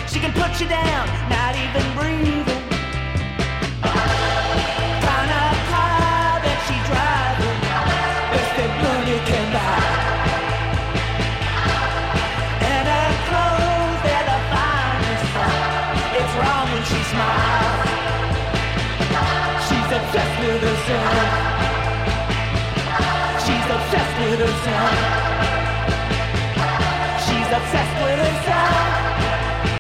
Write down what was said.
She can put you down, not even breathing. Kind of car that she's driving, best that money can buy. And her clothes, they're the finest. It's wrong when she smiles. She's obsessed with herself. She's obsessed with herself. She's obsessed with herself.